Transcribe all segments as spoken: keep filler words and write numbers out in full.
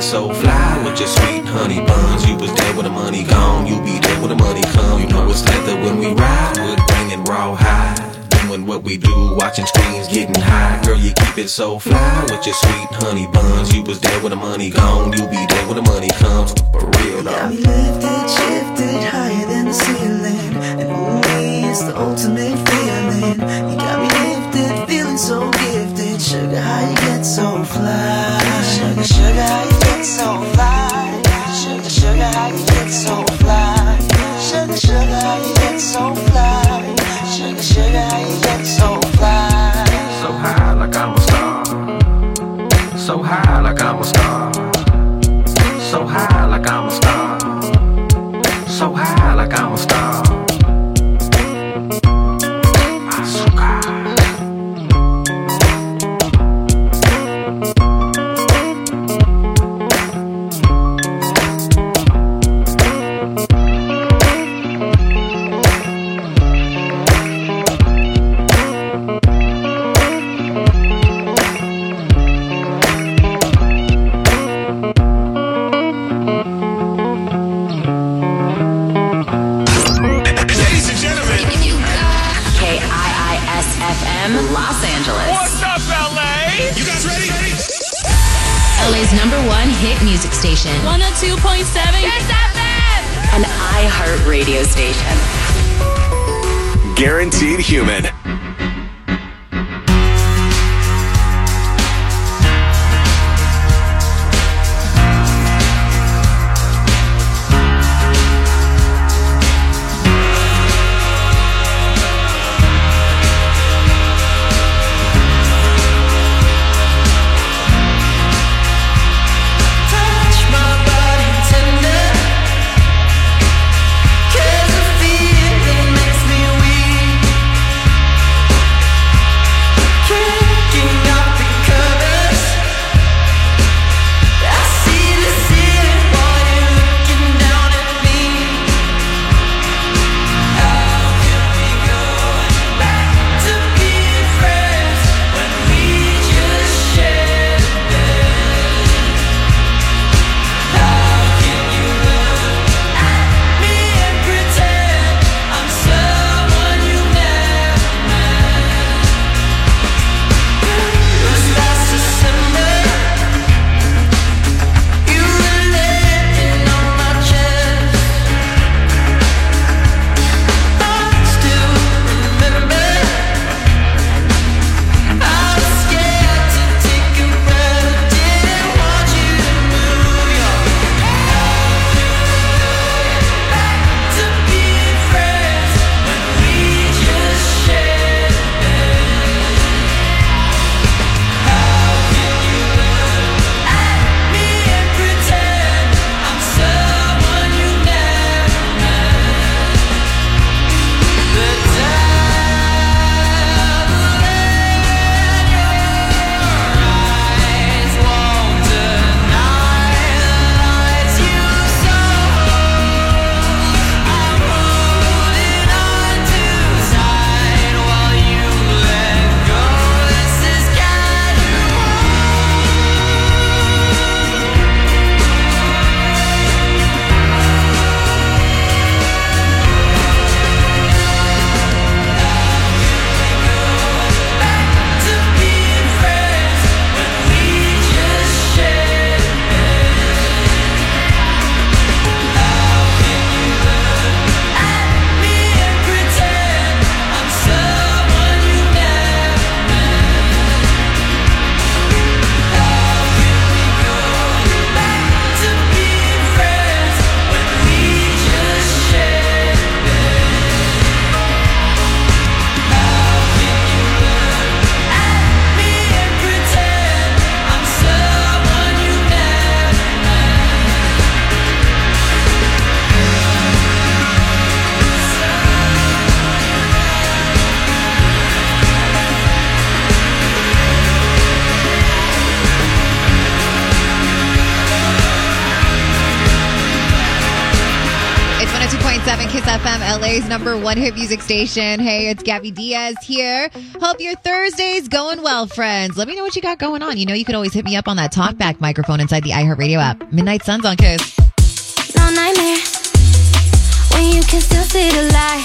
so fly with your sweet honey buns. You was there when the money gone, you be there when the money come. You know it's leather when we ride, wood banging raw high. Doing what we do, watching screens, getting high. Girl, you keep it so fly with your sweet honey buns. You was there when the money gone, you be there when the money comes. For real though. Got me lifted, shifted, higher than the ceiling. And only it's the ultimate feeling. You got me lifted, feeling so gifted. Sugar, how you get so fly? Sugar, sugar, how you get so fly? Sugar, sugar, how you get so fly? Sugar, sugar, how you get so fly? Sugar, sugar, how you get so fly? So high like I'm a star. So high like I'm a star. So high like I'm a star. So high like I'm a star. Los Angeles. What's up, L A? You guys ready? L A's number one hit music station. one oh two point seven Kiss F M. An iHeart radio station. Guaranteed Human. Cause the feeling makes me weak. point seven Kiss F M, L A's number one hit music station. Hey, it's Gabby Diaz here. Hope your Thursday's going well, friends. Let me know what you got going on. You know you can always hit me up on that talkback microphone inside the iHeartRadio app. Midnight Suns on Kiss. No nightmare when you can still see the light.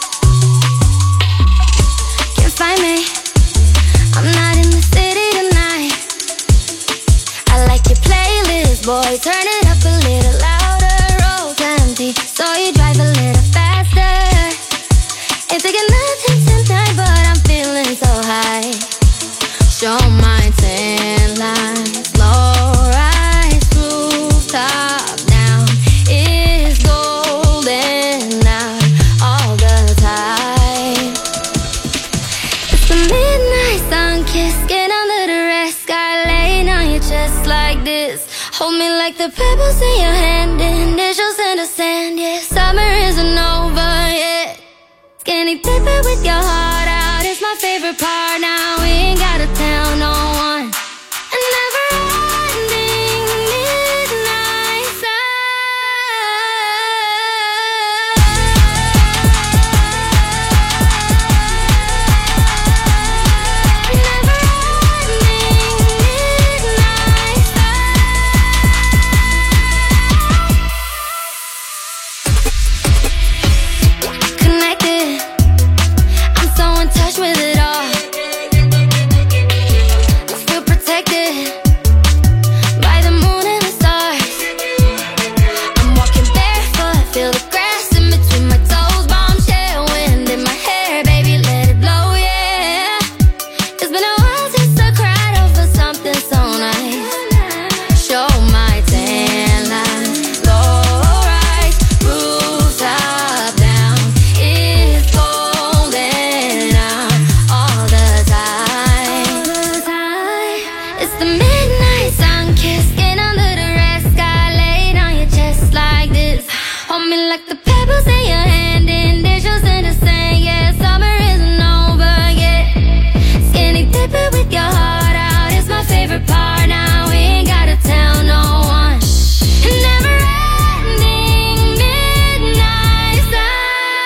Can't find me, I'm not in the city tonight. I like your playlist, boy, turn it up a little louder. Roads empty, so you drive a little faster. Ain't thinking nothing tonight, but I'm feeling so high. Show my tan lines, low rise, rooftop down. It's golden out all the time. It's the midnight sun kiss, get under the red sky, laying on your chest like this. Hold me like the pebbles in your hand, initials in the sand. Yeah, summer isn't over yet. Skinny dipping with your heart out is my favorite part. Now we ain't gotta tell no one. And never ending midnight sun. Never ending midnight sun. Connected, I'm so in touch with it all. I feel protected by the moon and the stars. I'm walking barefoot, feel the grass in between my toes. Bombshell wind in my hair, baby, let it blow, yeah. It's been a while since I cried over something so nice. Show my tan line, low rise, rooftop down. It's golden out all the time. It's the midnight sun kiss, get under the red sky, laid on your chest like this. Hold me like the pebbles in your hand, initials in the sand. Yeah, summer isn't over yet. Skinny dipping with your heart out is my favorite part. Now we ain't gotta tell no one. Never ending midnight sun.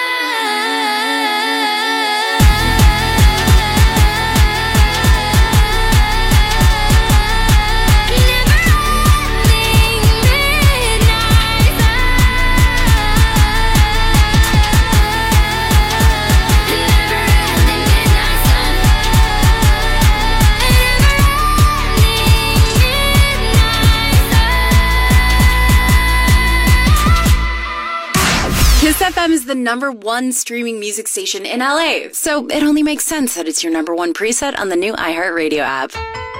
Kiss F M is the number one streaming music station in L A, so it only makes sense that it's your number one preset on the new iHeartRadio app.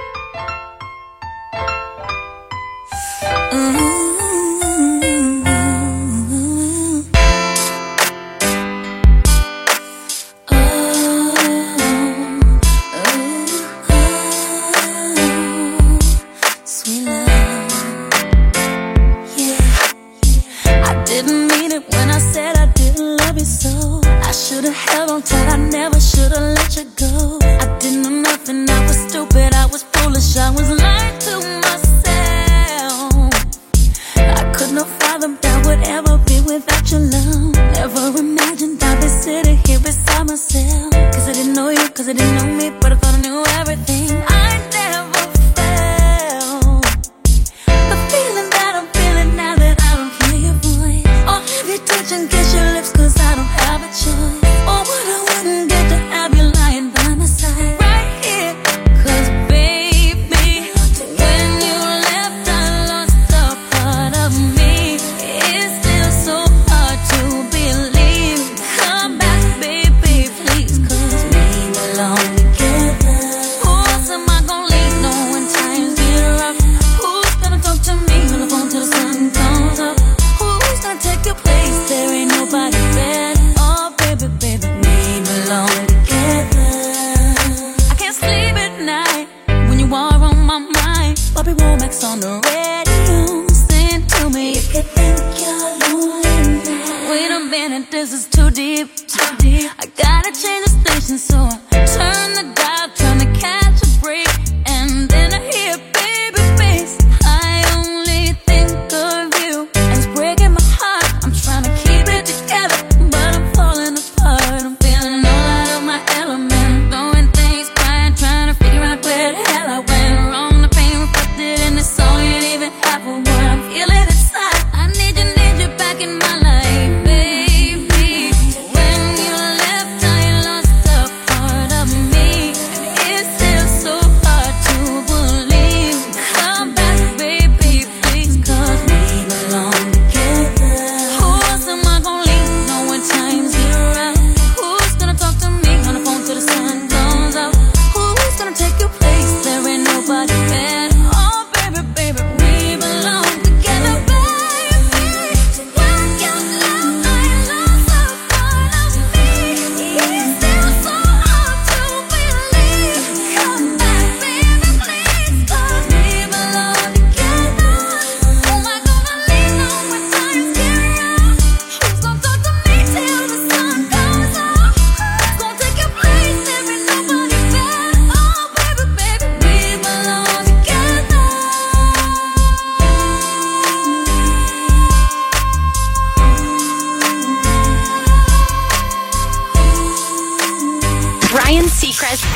Sweet love, yeah. I didn't mean it when I said I didn't love you so. I should've held on tight, I never should've let you go. I didn't know nothing, I was stupid, I was foolish, I was lying to myself. I could not fathom that would ever be without your love. Never imagined I'd be sitting here beside myself. Cause I didn't know you, cause I didn't know me, but I thought I knew everything. I never felt the feeling that I'm feeling now that I don't hear your voice. Or have you touch and kiss your lips cause I don't have a choice. Or what I wouldn't get to have you lying by my side right here. Cause baby, when you left I lost a part of me. It's still so hard to believe. Come back baby please, cause we belong together. Who else am I gonna leave no when times get rough? Who's gonna talk to me on the phone till the sun comes up? Who's gonna take your place? There ain't nobody better. Oh baby, baby, we belong together. I can't sleep at night when you are on my mind. Bobby Womack's on the radio, sing to me if you think you're lonely now. Wait a minute, this is too deep, too deep. I gotta change the station, so I turn the dial, trying to catch a break. And then I hear baby face. I only think of you, and it's breaking my heart. I'm trying to keep it together.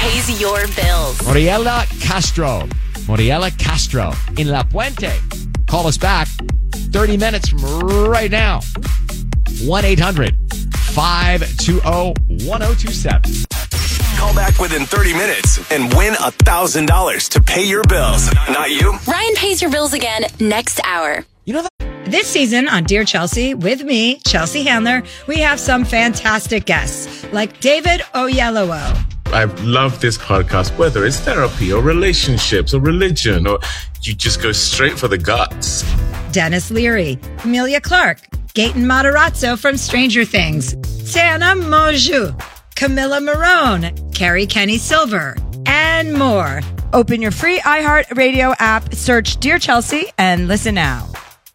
pays your bills. Moriela Castro. Moriela Castro in La Puente. Call us back thirty minutes from right now. one eight hundred five two zero one zero two seven. Call back within thirty minutes and win one thousand dollars to pay your bills. Not you? Ryan pays your bills again next hour. You know that? This season on Dear Chelsea, with me, Chelsea Handler, we have some fantastic guests like David Oyelowo. I love this podcast, whether it's therapy or relationships or religion, or you just go straight for the guts. Dennis Leary, Amelia Clark, Gaten Matarazzo from Stranger Things, Tana Mongeau, Camilla Marone, Carrie Kenny Silver, and more. Open your free iHeartRadio app, search Dear Chelsea, and listen now.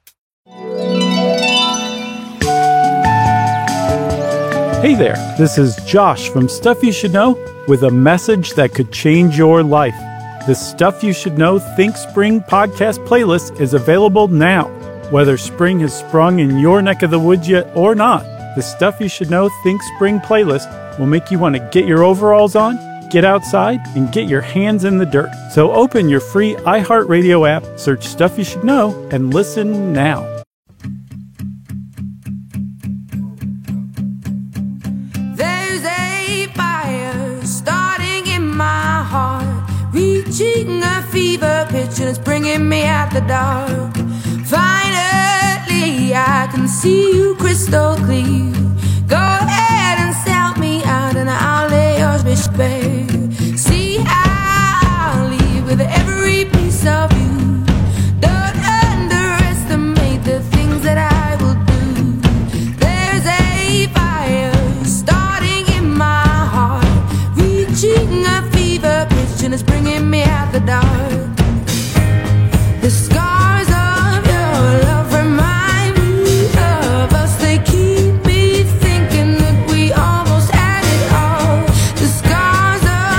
Hey there, this is Josh from Stuff You Should Know with a message that could change your life. The Stuff You Should Know Think Spring podcast playlist is available now. Whether spring has sprung in your neck of the woods yet or not, the Stuff You Should Know Think Spring playlist will make you want to get your overalls on, get outside, and get your hands in the dirt. So open your free iHeartRadio app, search Stuff You Should Know, and listen now. There's a fire starting in my heart, reaching a fever pitch, and it's bringing me out the dark. Finally, I can see you crystal clear. Go ahead and sell me out, and I'll lay yours bitch bare. See, I'll leave with every piece of you. Don't underestimate the things that I will do. There's a fire starting in my heart, reaching a fever pitch, and it's bringing me out the dark. The scars of your love remind me of us. They keep me thinking that we almost had it all. The scars of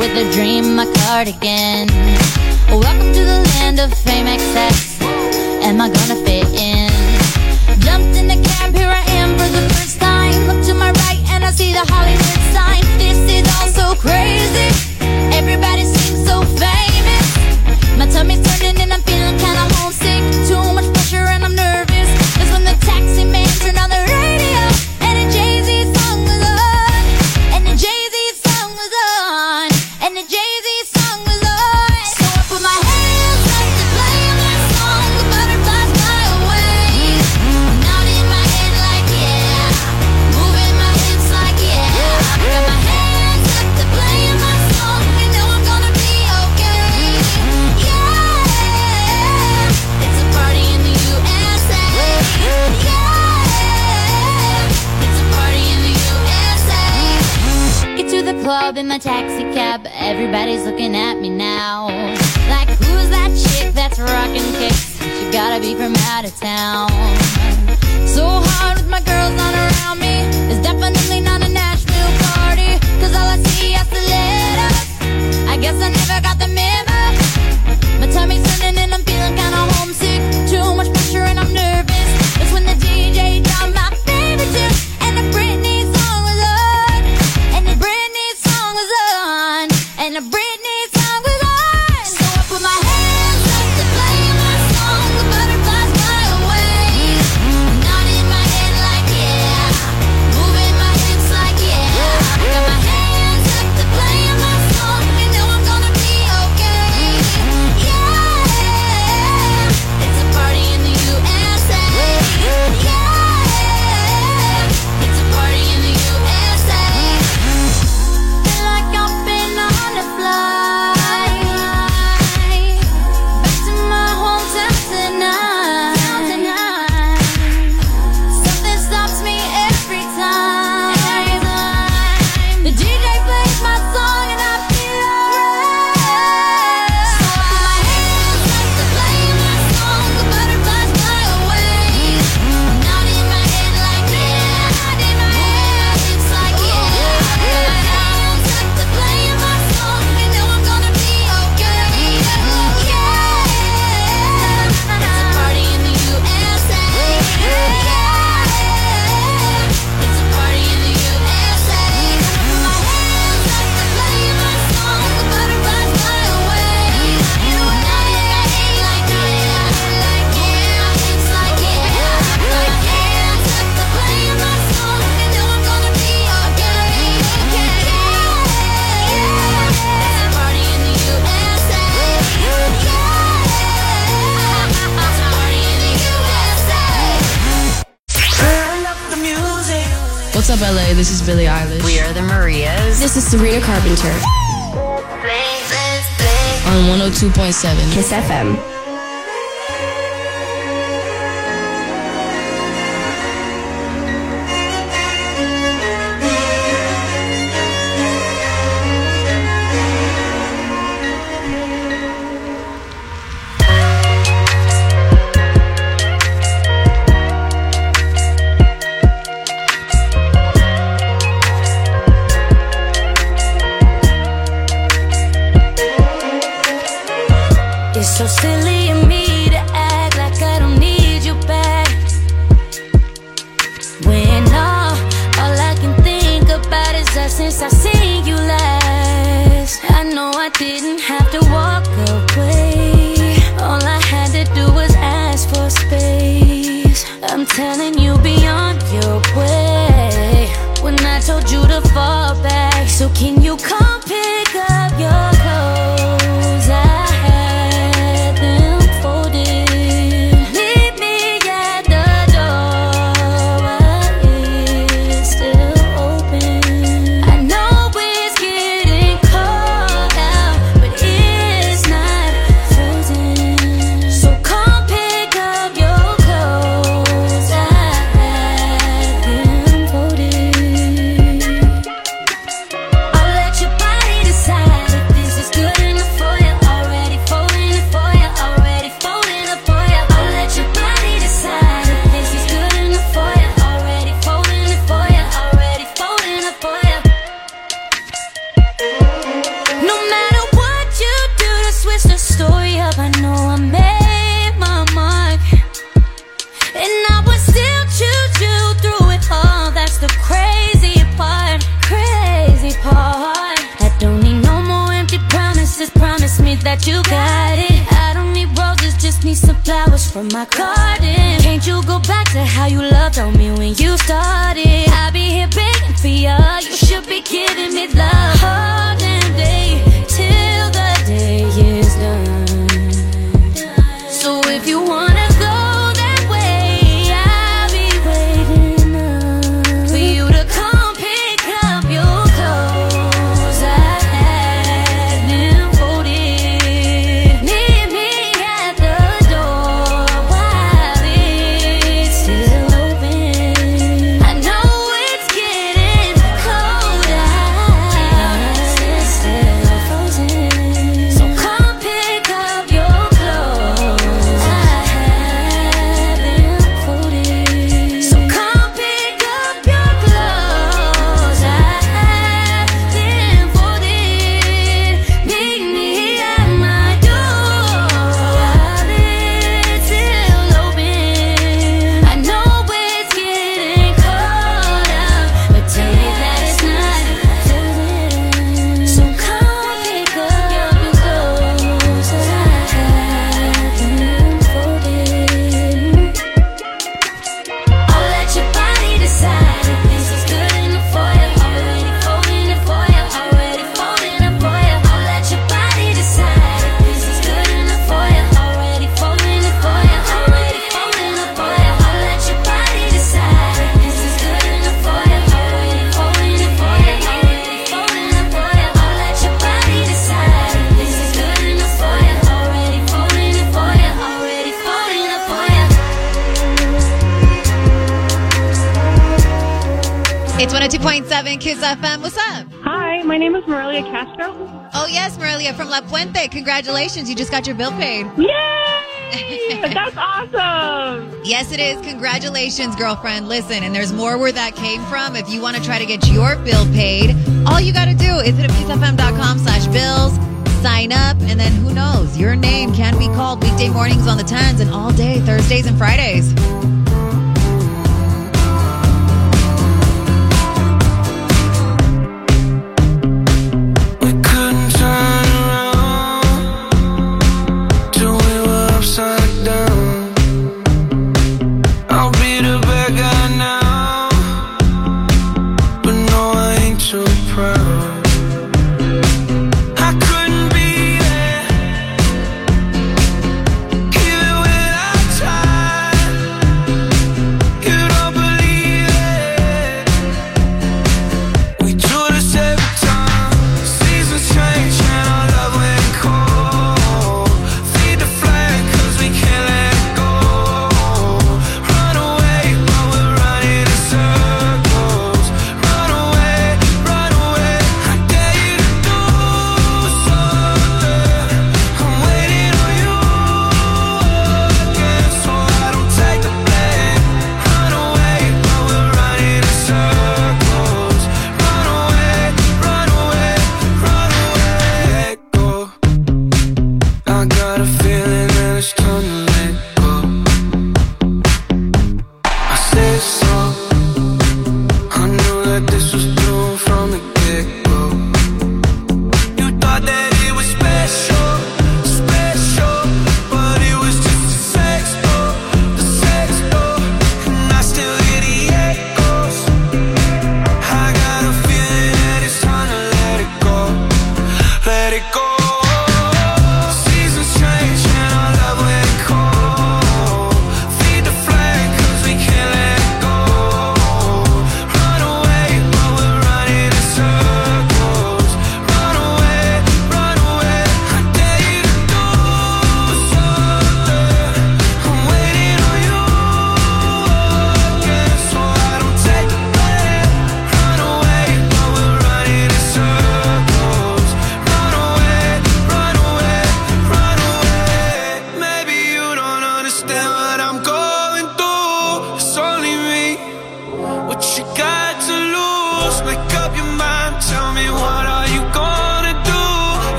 with a dream, my cardigan. Welcome to the land of fame excess. Am I gonna fit in? Jumped in the cab, here I am for the first time. Look to my right and I see the Hollywood sign. This is all so crazy. Everybody seems so famous. My tummy's turning and I'm feeling kinda homesick. Too much pressure and I'm nervous. That's when the taxi man turned on the radio and a Jay-Z song was on. And the Jay-Z song was on. And the Jay-Z song was on. So I put my hands up to play my song. The butterflies fly away. Not in my head like yeah. Moving my hips like yeah. Got my hands up to play my song. You know I'm gonna be okay. Yeah. It's a party in the U S A. Yeah. It's a party in the U S A. Get to the club in my taxi cab. Everybody's looking at me now. Like, who's that chick that's rocking kicks? She gotta be from out of town. So hard with my girls not around me. It's definitely not a Nashville party. Cause all I see are stilettos. I guess I never got the memo. My tummy's turning and I'm feeling kinda homesick. Too much pressure and I'm nervous. That's when the D J dropped my favorite tune. And the Britney song was on. And the Britney song was on. And the Britney song was on. So I put my hands up to play my song. The butterflies fly away. Not in my head like yeah. Moving my hips like yeah. Got my hands up to play my song. You know I'm gonna be okay. Yeah. It's a party in the U S A. Yeah. It's a party in the U S A. Feel like I've been on a flight back to my hometown tonight. Something stops me every time. The D J plays my song and I feel alright. So I put my hands up to play my song. The butterflies fly away. Not in my head like yeah. Not in my head. It's like yeah. Got my hands up to play my song. You know I'm gonna be okay. Yeah. It's a party in the U S A. Yeah. It's a party in the U S A. Put my hands up to play my song. The butterflies fly away. Not in my head like yeah. Like yeah. It's like yeah. Got my hands up to play my song. You know I'm gonna be okay. Yeah. It's a party in the U S A. Yeah. It's a party in the U S A. Turn up the music. What's up, L A? This is Billie Eilish. We are the Marias. This is Sabrina Carpenter on one oh two point seven Kiss F M. It's so silly of me to act like I don't need you back. When all, all I can think about is that since I seen you last. I know I didn't have to walk away. All I had to do was ask for space. I'm telling you, be on your way. When I told you to fall back, so can you come pick up your clothes? I had them folded. Meet me at the door. It's still open. I know it's getting cold out, but it's not frozen. So come pick up your clothes. I had them folded. I'll let you me that you got it. I don't need roses, just need some flowers from my garden. Can't you go back to how you loved on me when you started? I'll be here begging for you, you should be giving me love all damn day, till the day is done. So if you wanna go that way, I'll be waiting up for you to come pick up your clothes. I had them folded. Meet me at the door while it's still open. I know it's getting cold out, it's still frozen. So come pick up your clothes. I have them folded. So come pick up your clothes. I have them folded. Meet me at my door while it's still open. I know it's getting cold out, but tell me that it's not till then. So come pick up your clothes. I have them folded. I'll let your body decide if this is good enough for you. Already folding it for you. Already folding it for you. I'll let your body decide if this is good enough for you. Already folding it for you. Already folding it for you. I'll let your body decide if this is good enough for you. Already folding it for you. Already folding it for you. I'll let your body decide if this is good enough for you. Already folding it for you. Already folding it for you. It's one oh two point seven Kiss F M. What's up? Hi, my name is Morelia Castro. Oh, yes, Morelia from La Puente. Congratulations. You just got your bill paid. Yay! That's awesome! Yes, it is. Congratulations, girlfriend. Listen, and there's more where that came from. If you want to try to get your bill paid, all you got to do is hit up kissfm.com slash bills, sign up, and then who knows? Your name can be called weekday mornings on the tens and all day Thursdays and Fridays. We couldn't turn around till we were upside down. I'll be the bad guy now, but no, I ain't too proud. I couldn't be there, even when I tried.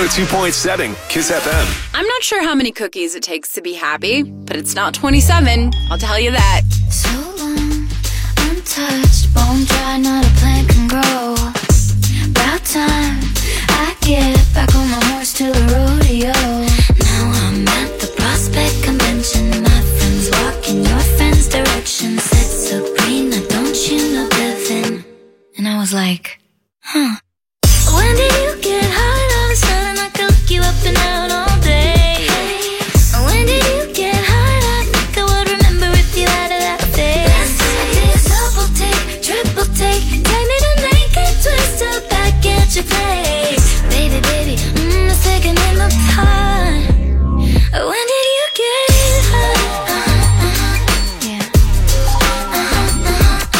oh two point seven Kiss F M. I'm not sure how many cookies it takes to be happy, but it's not twenty-seven. I'll tell you that. So long, untouched, bone dry, not a plant can grow. About time I get back on my horse to the rodeo. Now I'm at the Prospect Convention. My friends walk in your friend's direction. Said Sabrina, don't you know Devin? And I was like, huh. When did you get hot all of a sudden? I could look you up and out all day. When did you get hot? I think I would remember if you had it that day. Double take, triple take, take me to naked, twist up back at your place. Baby, baby, mm, the second in the time. When did you get hot? Uh-huh, uh-huh, yeah. Uh-huh, uh-huh,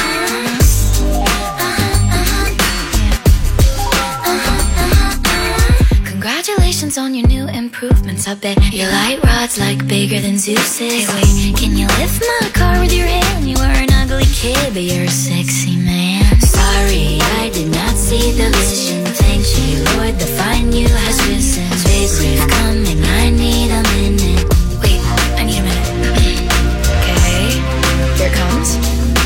uh-huh, uh-huh, yeah. Congratulations on your new improvements. I bet your light rod's like bigger than Zeus's. Hey, wait, can you lift my car with your hand? You were an ugly kid, but you're a sexy man. Sorry, I did not see the vision. Thank you, Lord, the fine you has risen. Space wave coming, I need a minute. Wait, I need a minute. Okay, here it comes.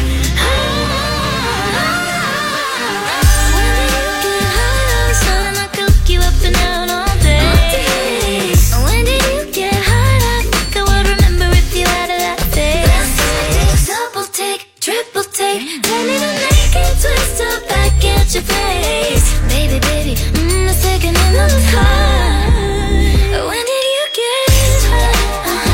You up and down all day. When did you get hot? I think I would remember if you had it that day. Double take, triple take, tell me to make it twist up back at your place. Baby, baby, mm, the second in the time. When did you get hot?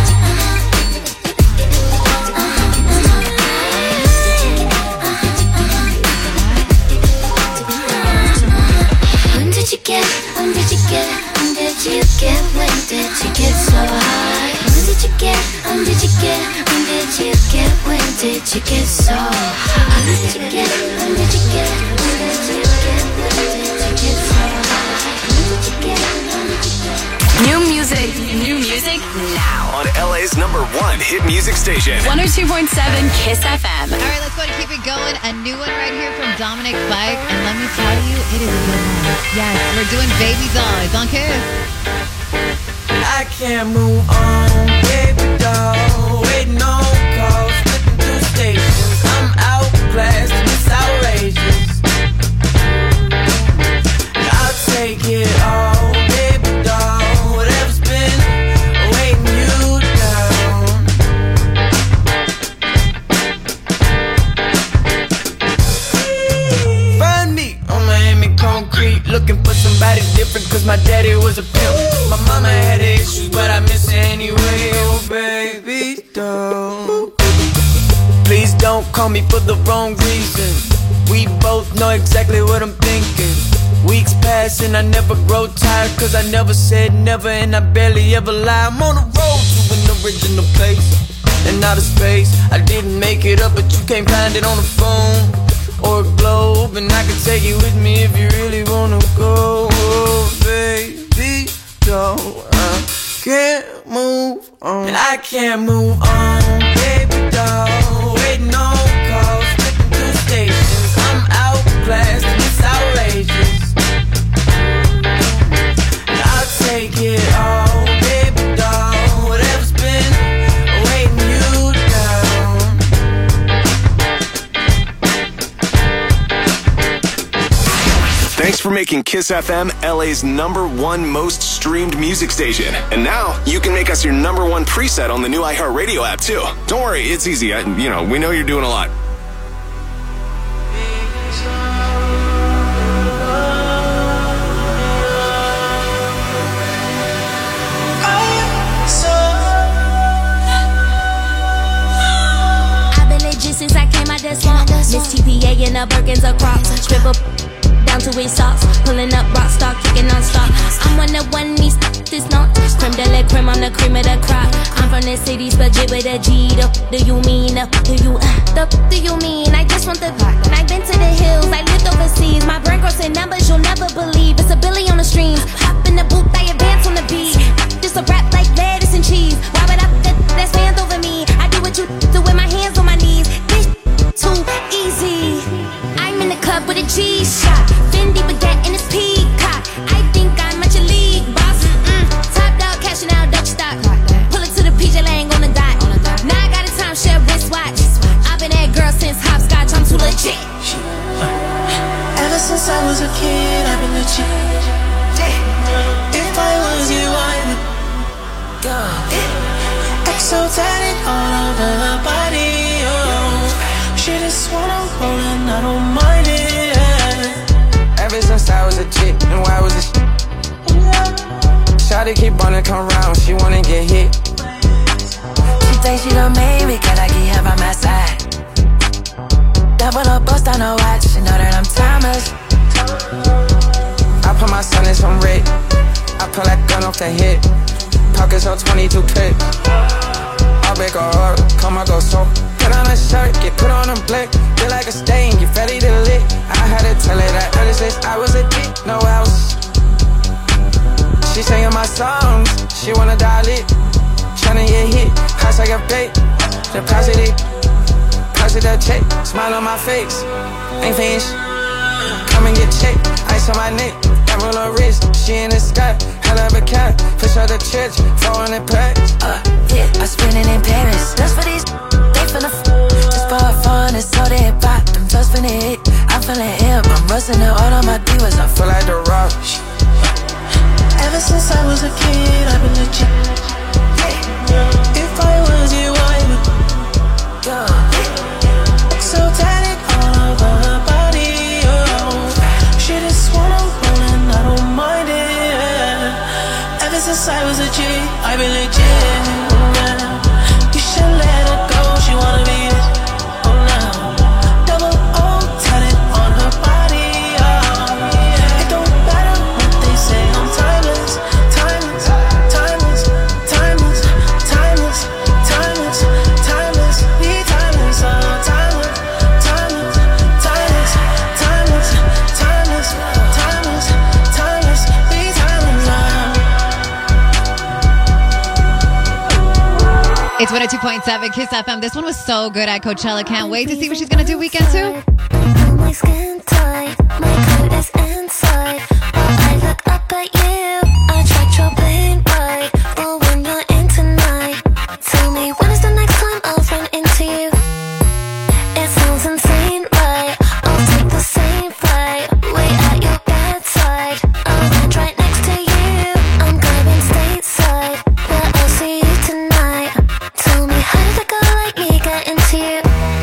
When did you get, when did you get, when did you get, when did you get so high? When did you get, when did you get, when did you get, when did you get so high? When did you get, when did you get, when did you get, when did you get so high? When did you get, when did you get? New music, new music now. On L A's number one hit music station. one oh two point seven Kiss F M. All right, let's go and keep it going. A new one right here from Dominic Fike. And let me tell you, it is a good one. Yes, we're doing Baby Doll. It's on Kiss. I can't move on, baby doll. Waiting on calls, flipping through stations. I'm outclassed and it's outrageous. I'll take it all, baby doll. Whatever's been weighing you down. Find me on Miami concrete, looking for somebody different, cause my daddy was a pimp. My mama had issues, but I miss her anyway. Oh, baby doll, please don't call me for the wrong reason. We both know exactly what I'm thinking. Weeks pass and I never grow tired, cause I never said never and I barely ever lie. I'm on the road to an original place and out of space. I didn't make it up, but you can't find it on the phone or a globe. And I can take you with me if you really wanna go. Oh, baby doll, I can't move on. And I can't move on, baby doll. Waiting on calls, flipping through stations. I'm outclassed and it's outrageous. And I'll take it all, baby doll. Whatever's been weighing you down. Thanks for making Kiss F M L A's number one most streamed music station. And now you can make us your number one preset on the new iHeartRadio app too. Don't worry, it's easy. I, you know, we know you're doing a lot. I've been legit since I came out that swamp. Miss T P A and the Birkins a crop. Strip up down to his socks. Pulling up rock star, kicking non-stop. I'm one of one, these is not creme de la creme, I'm the cream of the crop. I'm from the city's budget with a G. The f- do you mean? The f- do you, uh, the f- do you mean? I just want the clock. And I've been to the hills, I lived overseas. My brain grows in numbers you'll never believe. It's a billy on the streams. Hop in the booth, I advance on the beat. Just a rap like lettuce and cheese. Why would I f- that, that's fans over me? I do what you do with my hands on my knees. This too easy. I'm in the club with a G-shot. Fendi baguette in his peacock. I think I'm at your league. since I was a kid, I've been legit. If I was you, I would go exo tatted all over her body. Oh, she just wanna roll and I don't mind it. Yeah. Ever since I was a chick, and why was this? Shawty keep wanna come round, she wanna get hit. She thinks she done made me, cause I keep her by my side. Double up, bust on her watch, she know that I'm timeless. I put my son in some red, I pull that gun off the hip. Pockets on twenty-two clip. I'll break her heart, come I go so. Put on a shirt, get put on a blick. Feel like a stain, get ready to lick. I had to tell her that early since I was a dick, no else. She singing my songs, she wanna dial it. Tryna get hit, house like a bait. Deposit it, deposit that check. Smile on my face, ain't finished. Come and get checked, ice on my neck. Emerald on wrist, she in the sky. Hell of a cat, push out the church. four hundred packs. Uh, yeah, I spend it in Paris. Just for these, they finna f. Just for fun, it's so they pop. Them just finna hit, I'm feeling hip. I'm rusting it all on my divas, I feel like the rock. Ever since I was a kid, I've been legit. If I was you, I would go so tatted all over her body. Oh, she just wanna roll and I don't mind it. Ever since I was a G, I've been legit. You should let her go, she wanna be it. Oh no, double O tatted on her body. Oh, it don't matter what they say, I'm timeless, timeless, timeless, timeless, timeless, timeless, timeless, we timeless, oh, timeless, timeless, timeless, timeless, timeless, timeless, timeless, we timeless, oh. It's one oh two point seven Kiss F M. This one was so good at Coachella. Can't wait to see what she's going to do weekend too. My skin tight, my coat is inside. While I look up at you, I tried your pain right. But when you're in tonight, tell me when is the next time I'll run into you? It sounds insane, right? I'll take the same flight, way at your bedside. I'll land right next to you. I'm going stateside, but I'll see you tonight. Tell me how did a girl like me get into you?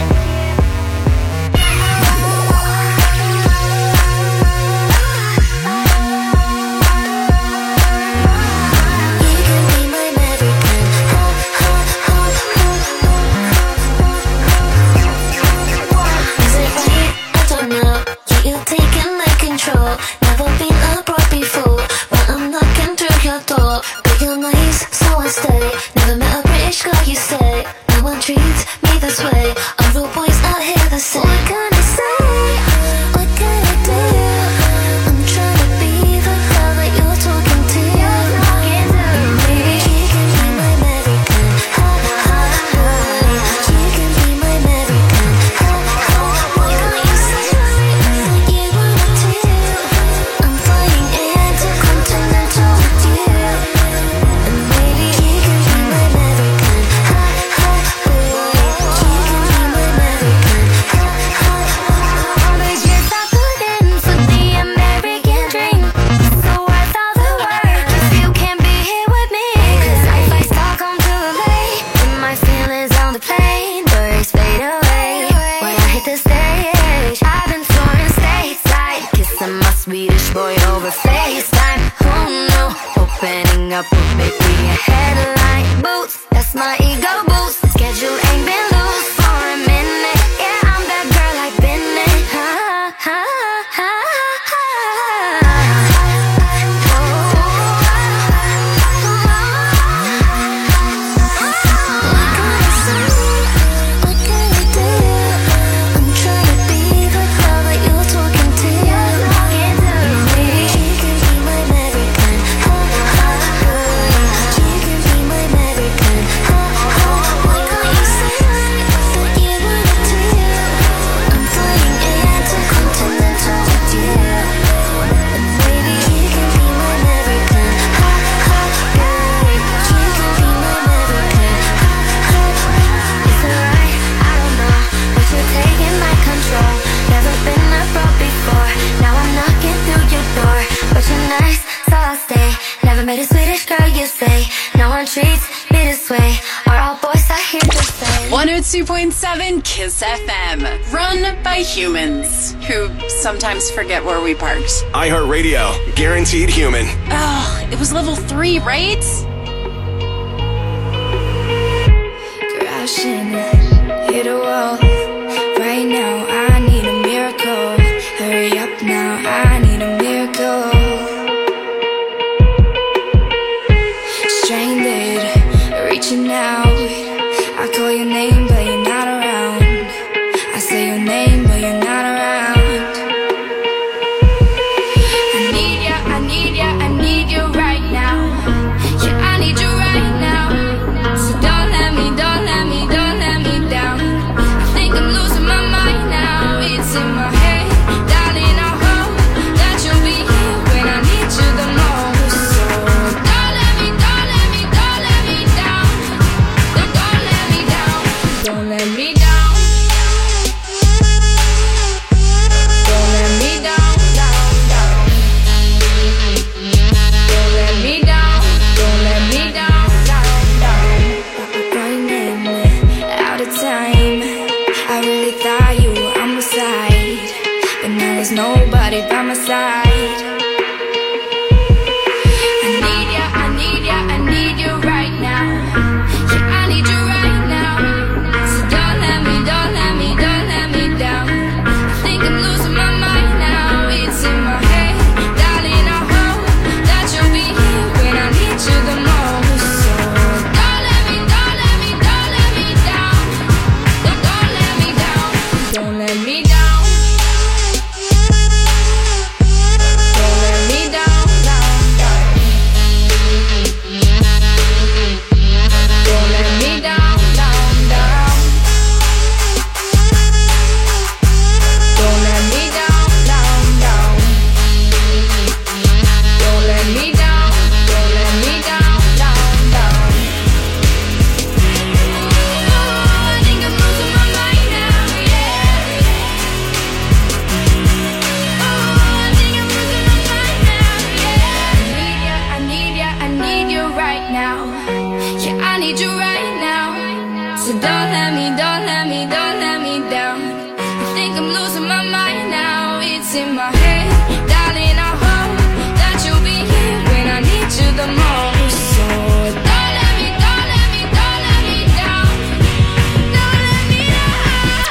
Never been abroad before, but I'm knocking through your door. But you're nice, so I stay. Never met a British girl, you say. No one treats me this way. All the boys out here the same. What can I say? What can I do? I'm trying to be the girl that you're talking to. Maybe she can be my American. Ha ha ha. She can be my American. Ha ha. Why can't you say that you wanna do? I'm flying intercontinental with you. And maybe you can be my American. Ha ha. Ooh, you can be my American. Ha ha. But yes, I put in for the American dream. So worth all the work if you can't be here with me. 'Cause if I start come too late, then my feelings on the plane, birds fade away. When I hit the stage, I've been touring stateside, kissing my Swedish boy over FaceTime. Oh no, opening up would make me a headline. Boots, that's my ego boost. Schedule ain't been loose for a minute. Yeah, I'm that girl I've been in. Ha ha ha ha. What can I say? What can I do? I'm trying to be the girl that you're talking to. Maybe she can be my American. Ha ha ha. She can be my American. Ha ha. Why can't you say two point seven Kiss F M. Run by humans who sometimes forget where we parked. iHeartRadio, guaranteed human. Oh, it was level three, right? Crashing, hit a wall. Right now, I need a miracle. Hurry up now, I need a miracle. Stranded, reaching out. I call your name, but you're not around. I say your name, but you're not around. I need ya, I need ya, I need you right now. Yeah, I need you right now. So don't let me, don't let me, don't let me down. I think I'm losing my mind now. It's in my head, darling, I hope that you'll be here when I need you the most. So don't let me, don't let me, don't let me down. Don't, don't let me down. Don't let me down. Don't let me down, down, down. Don't let me down. Don't let me down, down, down. Running out of time. I really thought you were on my side, but now there's nobody by my side. I need ya, I need ya, I need you right now. Yeah, I need you right now. So don't let me, don't let me, don't let me down. I think I'm losing my mind now. It's in my head, darling, I hope that you'll be here when I need you the most. So don't let me, don't let me, don't let me down. Don't, don't let me down. Don't let me down. Don't let me down, down, down. Don't let me down, down, down. Don't let me down, down, down. Don't let me down, don't let me down, down, down. Oh, I think I'm losing my mind now, yeah. Oh, I think I'm losing my mind now, yeah. I need ya, I need ya, I need you right now. Yeah, I need you right now. So don't let me, don't let me, don't let me down. I think I'm losing my mind now. It's in my head, darling, I hope that you'll be here when I need you the most. So don't let me, don't let me, don't let me down. Don't let me down.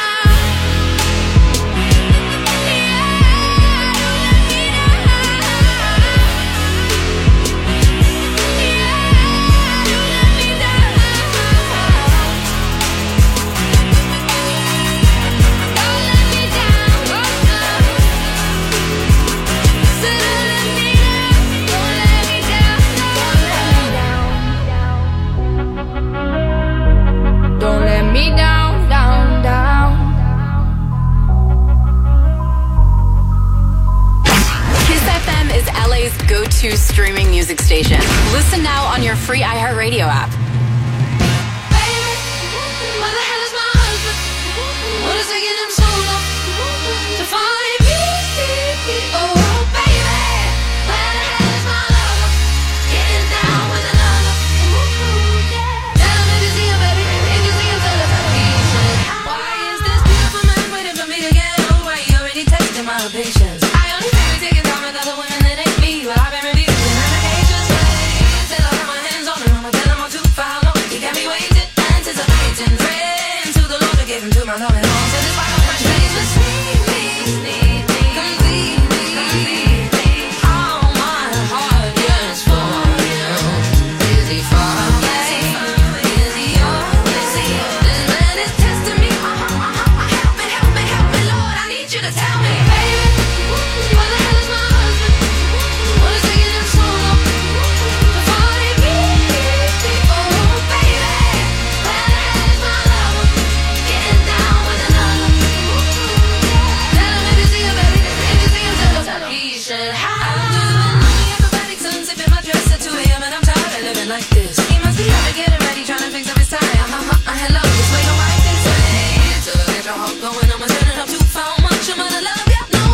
Don't let me down, down, down. Kiss F M is L A's go-to streaming music station. Listen now on your free iHeartRadio app. Where the hell is my husband? What is taking him so long to find me? Oh, baby, where the hell is my lover? Getting down with another. Tell him if you see him, baby, if you see him, tell him he said, why is this beautiful man waiting for me to get over? He already tested my patience. I only think we take it down with other women that ain't me, but I've been refusing medications. Till I got my hands on him, I'ma tell him I'm too far long. He got me waiting, anticipating, praying to the Lord to give him to my loving arms. And despite my fresh face, just need me, need me, complete me, complete me. All my heart yearns for you. Is he far away? Is he yours? Is he yours? This man is testing me. Help me, help me, help me, Lord. I need you to tell me, baby, where the hell is my husband? What is taking him so long to find me? Oh, baby, where the hell is my lover? Getting down with another. Tell him if you see him, baby, if you see him, tell him, tell him he should have. I'm doing acrobatic stunts, zipping my dress at two a.m. and I'm tired of living like this. He must be out to get it ready, trying to fix up his tie. Uh, uh, uh, hello, this way, no, I think so. Till I get your heart going, I'ma turn it up too far much. I'm gonna love ya, no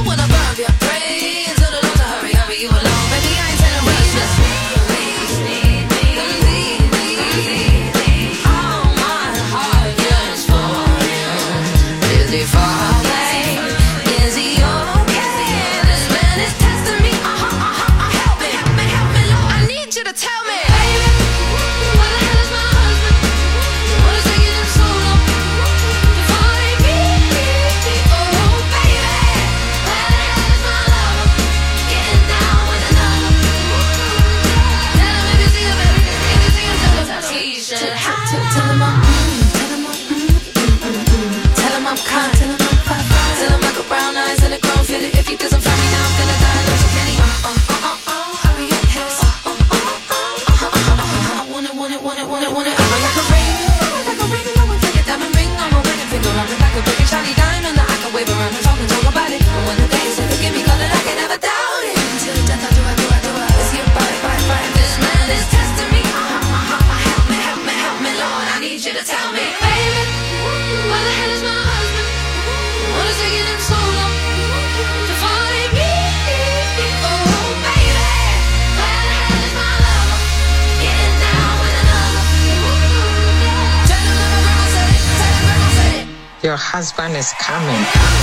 your husband is coming.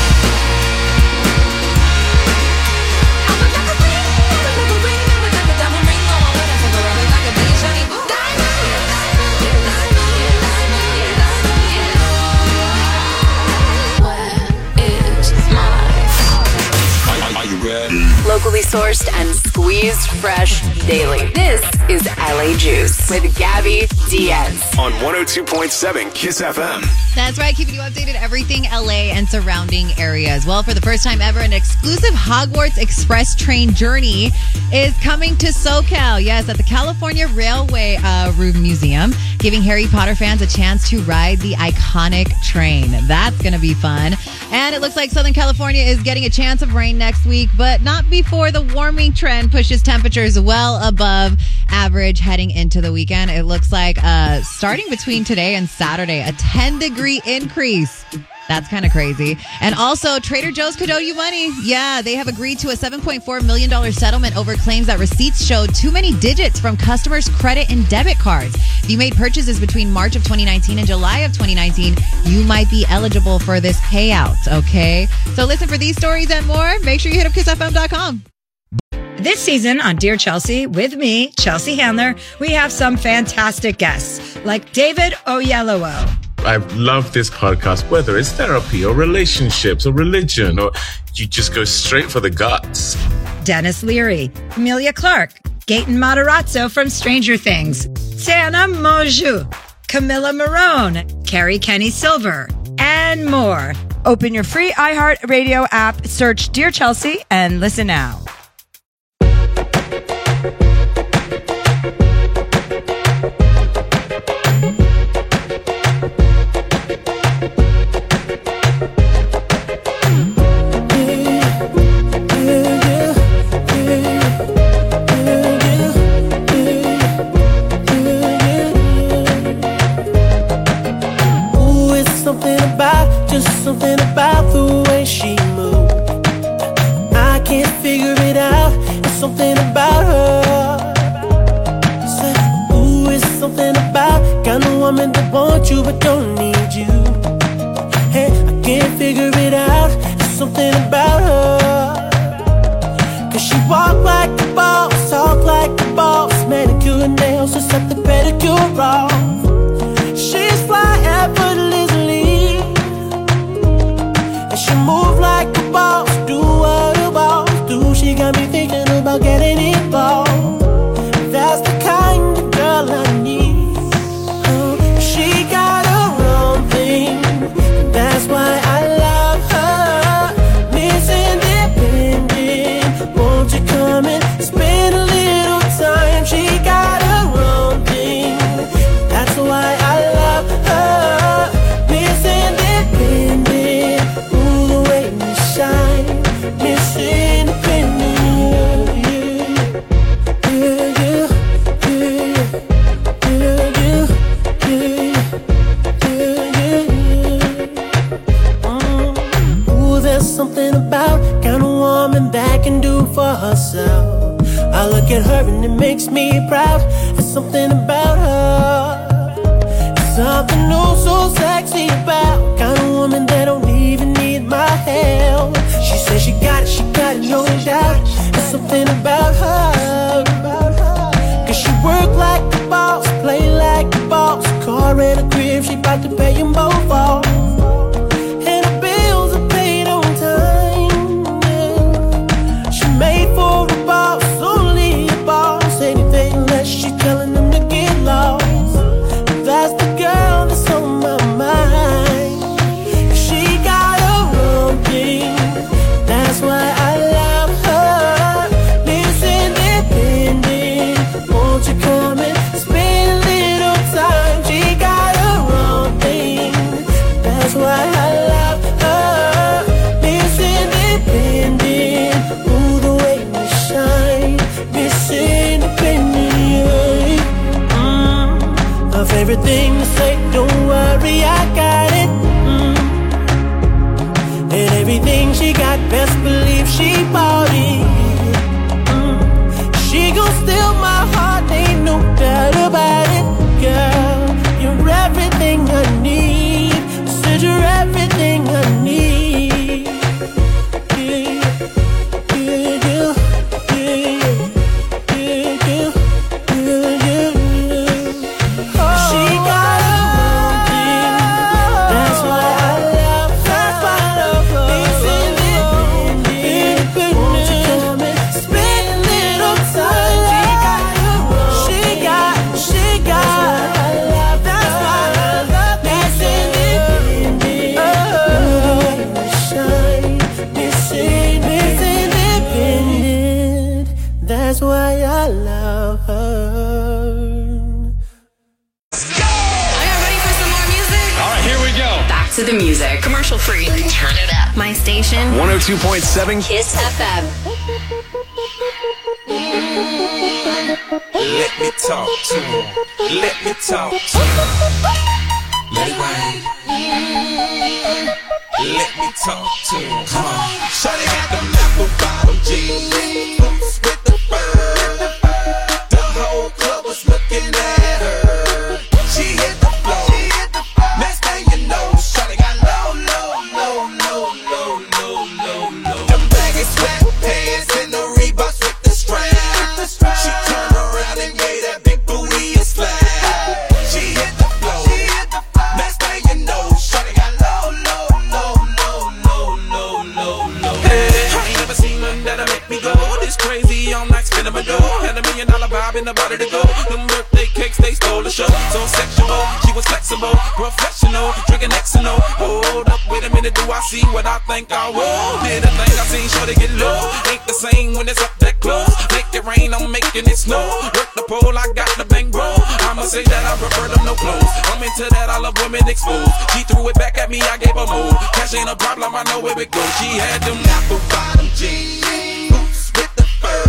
Locally sourced and squeezed fresh daily. This is L A Juice with Gabby Diaz on one oh two point seven Kiss F M. That's right, keeping you updated everything L A and surrounding areas. Well, for the first time ever, an exclusive Hogwarts Express train journey is coming to SoCal. Yes, at the California Railway uh, Room Museum, giving Harry Potter fans a chance to ride the iconic train. That's going to be fun. And it looks like Southern California is getting a chance of rain next week, but not before the warming trend pushes temperatures well above average heading into the weekend. It looks like uh, starting between today and Saturday, a ten degree increase. That's kind of crazy. And also, Trader Joe's could owe you money. Yeah, they have agreed to a seven point four million dollars settlement over claims that receipts showed too many digits from customers' credit and debit cards. If you made purchases between March of twenty nineteen and July of twenty nineteen, you might be eligible for this payout, okay? So listen for these stories and more. Make sure you hit up kiss f m dot com. This season on Dear Chelsea, with me, Chelsea Handler, we have some fantastic guests like David Oyelowo. I love this podcast, whether it's therapy or relationships or religion, or you just go straight for the guts. Dennis Leary, Emilia Clarke, Gaten Matarazzo from Stranger Things, Tana Mongeau, Camilla Marone, Carrie Kenny Silver, and more. Open your free iHeart Radio app, search Dear Chelsea, and listen now. Something about the way she moved, I can't figure it out. It's something about her. Say, ooh, it's something about kind of woman that wants you but don't need you. Hey, I can't figure it out. It's something about her. Cause she walk like a boss, talk like a boss, manicure and nails, just set the pedicure off. She's fly effortlessly. She move like a boss, do what a boss do. She got me thinking about getting involved. That's the kind of girl I need. Oh, she got her own thing. That's why I love her. Miss Independent, won't you come and spend a little time? She got her own thing. That's why I love her. Miss Independent. Shine, Miss Independent, yeah, yeah, yeah, yeah, yeah, yeah. Mm. Ooh, there's something about kind of woman that can do for herself. I look at her and it makes me proud. There's something about her. There's something oh so sexy about kind of woman that don't even need my help. She says she got it, she got it, no doubt. There's something about her. Cause she work like a boss, play like a boss. Car and a crib, she bout to pay them both off. And her bills are paid on time, yeah. She made for a boss, only a boss. Anything less, she telling them to get lost. That's the girl that's on my mind. She got her own thing. That's why I love her. Miss Independent, won't you come and spend a little time? She got her own thing. That's why I love her. Miss Independent, ooh, the way we shine. Miss Independent, yeah. Mm. Her favorite thing to say, don't worry, I got it. Mm. And everything she got, best believe she bought it. Mm. She gon' steal my heart, ain't no doubt about it. Girl, you're everything I need. Said you're everything that's why I love her. All right, here we go. Back to the music. Commercial free. Turn it up. My station. one oh two point seven Kiss F M. Let me talk to him. Let me talk to him. Let it rain. Let me talk to him. Come on. Shawty got them apple bottom jeans, boots with the fur. The whole club was looking at her. She hit the floor. Next thing you know, shawty got low, low, low, low, low, low, low, low. Them baggy sweatpants and the Reeboks with the strap. She turned around and gave that big booty a slap. She hit the floor. Next thing you know, shawty got low, low, low, low, low, low, low, low. Hey, I ain't never seen nothing that'll make me go this crazy. I'm like spinning my dough. Had a million dollar vibe in the body to go. Them birthday cakes, they stole the show. So sexual, she was flexible, professional, drinking X and O. Hold up, wait a minute, do I see what I think I will? Did a thing I seen, sure to get low. Ain't the same when it's up that close. Make it rain, I'm making it snow. Work the pole, I got the bang bro. I'ma say that I prefer them no clothes. I'm into that, I love women exposed. She threw it back at me, I gave her move. Cash ain't a problem, I know where it goes. She had them apple bottom jeans, boots with the fur.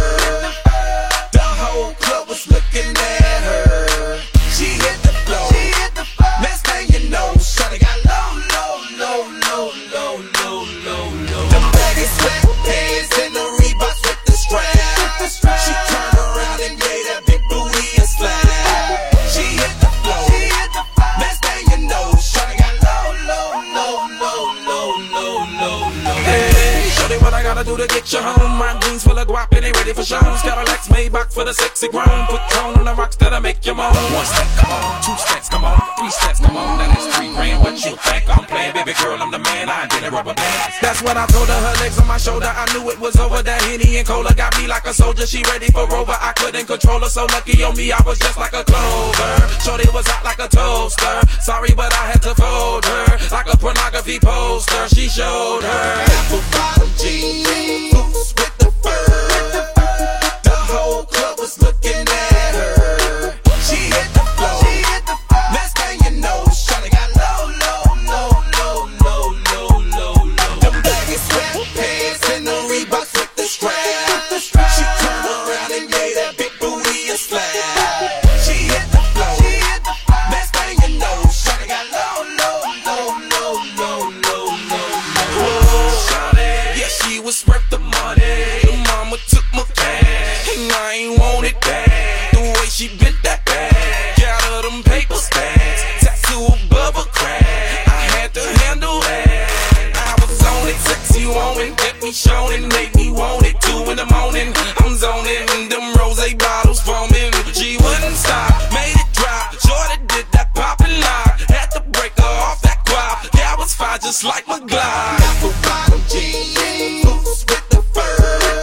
The whole club was looking at her. She hit the floor. Next thing you know, shawty got low, low, low, low, low, low, low, low. The baggy sweatpants and the Reeboks with the strap. She turned around and gave that big booty a slap. She hit the floor. Next thing you know, shawty got low, low, low, low, low, low, low, low. Hey, shawty, what I gotta do to get you home? My jeans full of guap and they ready for shows. Cadillacs, Maybach for the sexy grown. Put tone on the rocks that'll make you moan. One step, come on. Two steps, come on. Three steps, come on. Now that's three grand. What you think I'm playing? Baby girl, I'm the man. I did a rubber band. That's what I told her. Her legs on my shoulder. I knew it was over. That Henny and Cola got me like a soldier. She ready for Rover. I couldn't control her. So lucky on me, I was just like a clover. Shorty was hot like a toaster. Sorry, but I had to fold her like a pornography poster. She showed her apple bottom jeans, boots with the fur. The whole club was looking at her. She hit the floor. Next thing you know, shawty got low, low, low, low, low, low, low, low. Them baggy sweatpants and the Reeboks with the strap. She turned around and gave that big booty a slap. She hit the floor. Next thing you know, shawty got low, low, low, low, low, low, low, low. Shawty, yeah, she was worth the money. Mama took my cash, and I ain't want it back. The way she bent that back, got her them paper stacks, tattoo above her crack. I had to handle that. I was on it, sexy woman, kept me showing, made me want it. Two in the morning, I'm zoning, them rose bottles foaming. She wouldn't stop, made it drop. Jordan did that pop and lock, had to break her off that guap. That was fine, just like my Glock. Apple bottom jeans, boots with the fur.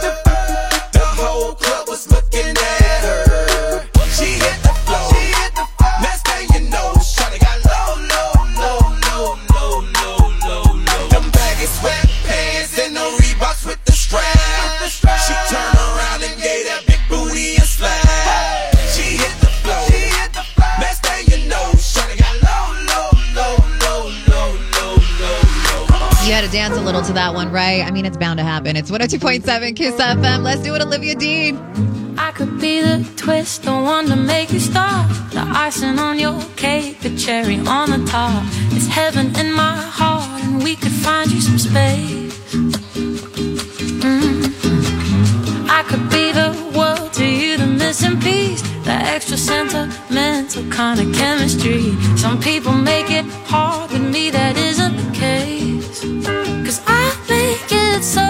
The whole club was looking at her. She hit the floor. Next thing you know, shawty got low, low, low, low, low, low, low, low. Them baggy sweatpants and the Reeboks with the strap. She turned around and gave that big booty a slap. She hit the floor. Next thing you know, shawty got low, low, low, low, low, low, low, low. You had to dance a little to that one, right? I mean, it's bound to happen. It's one oh two point seven Kiss F M. Let's do it, Olivia Dean. I could be the twist, the one to make you stop. The icing on your cake, the cherry on the top. It's heaven in my heart, and we could find you some space. Mm-hmm. I could be the world to you, the missing piece, the extra sentimental kind of chemistry. Some people make it hard, with me that isn't the case. Cause I make it so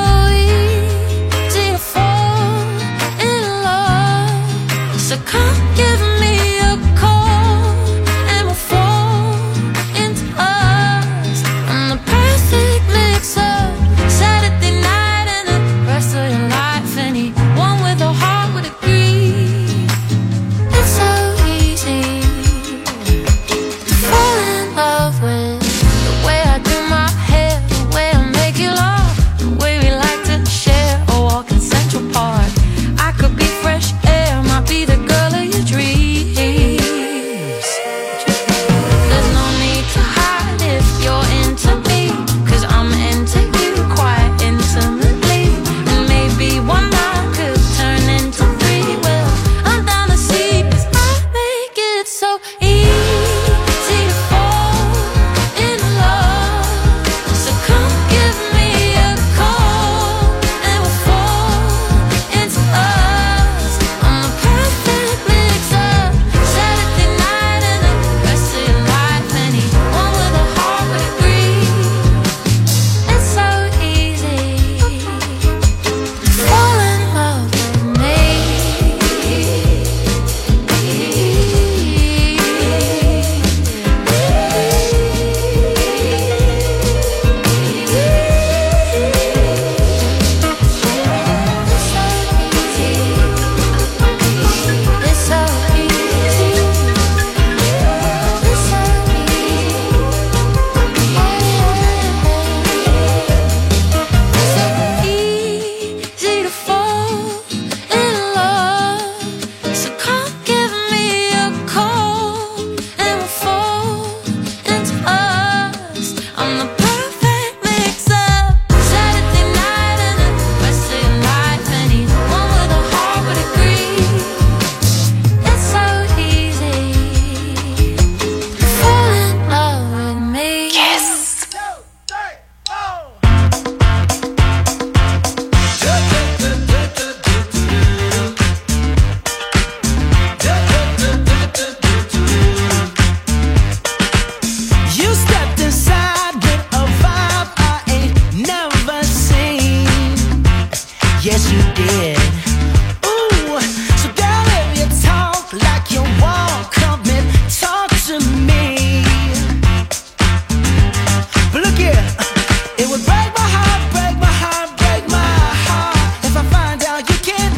easy to fall in love. So come give me a call and we'll fall into us. I'm the perfect mix of Yes, you did. Ooh, so girl, if you talk like you want, come and talk to me. But look here, it would break my heart, break my heart, break my heart if I find out you can't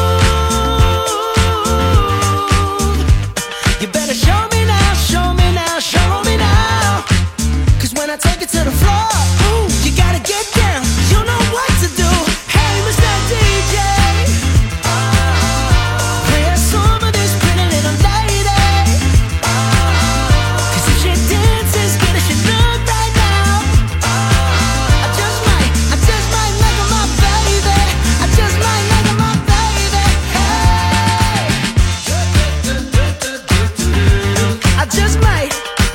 move. You better show me now, show me now, show me now. Cause when I take it to the floor, ooh, you gotta get down. You know what to do. Hey, Mister D J, play a song of this pretty little lady. Cause if she dances good as she look right now, I just might, I just might make her my baby. I just might make her my baby. Hey, I just might.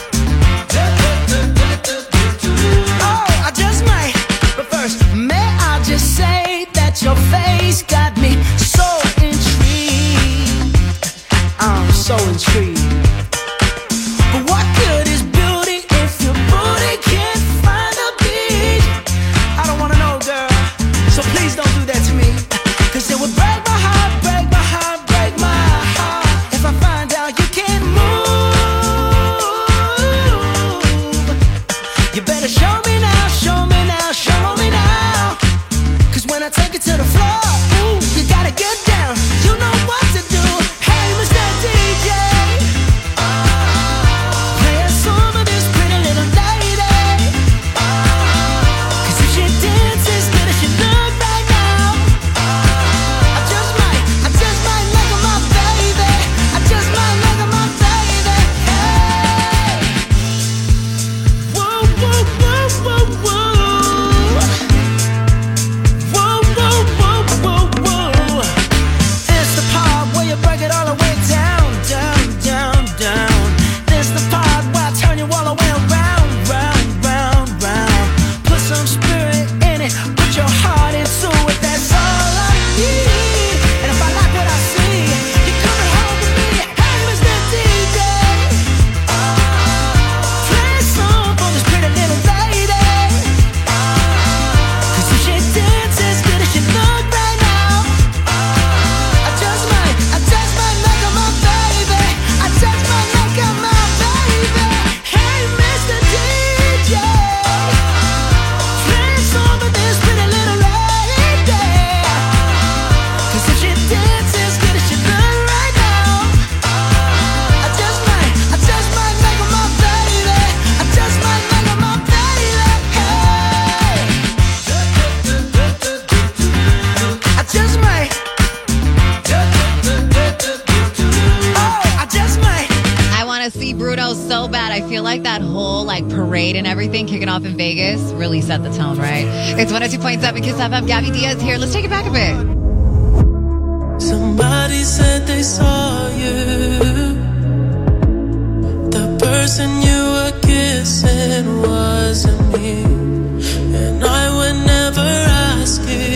Oh, I just might. But first, may I just say that your face got me so intrigued. I'm so intrigued. But what good is beauty if your booty can't find a beat? I don't wanna know, girl. So please don't do that to me. Cause it would break my heart, break my heart, break my heart if I find out you can't move. You better show me now, show me now, show me now. Cause when I take it to the floor, ooh, you gotta get down. You know what to do. Hey, Mister D J, play a song of this pretty little lady. Cause if she dances good as she look right now, I just might, I just might make her my baby. I just might make her my baby. Hey, whoa, whoa, whoa, whoa, whoa. Whoa, whoa, whoa, whoa, whoa. It's the part where you break it all the way down, down, down, down. This the part where I turn you all the way around, round, round, round. Put some spirit in it, put your heart into it, that's all I need. And if I like what I see, you're coming home with me. Hey, Mister D J, play a song for this pretty little lady. Cause if she dances good as she look right now, I just might, I just might make her my baby. I just might make her my baby. Hey, Mister D J, play a song for this pretty little lady. Cause if she dances good as she look right now, I just might, I just might make her my baby. I just might make her my baby. Hey, I just might. Oh, I just might. I want to see Bruno so bad. I feel like that whole like parade and everything kicking off in Vegas really set the tone, right? It's one oh two point seven Kiss F M. Gabby Diaz here. Let's take it back a bit. Somebody said they saw you. The person you were kissing wasn't me. And I would never ask you